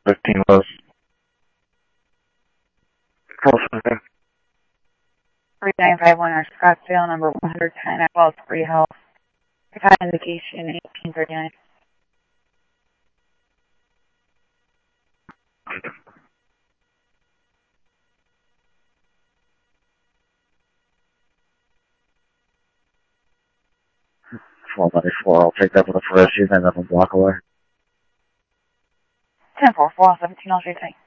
15 was. Close again. 3951 or Scottsdale, number 110 at Wells Free Health. Got indication 1839. I'll take that for the first. She's ended up a block away. 1044, 1703.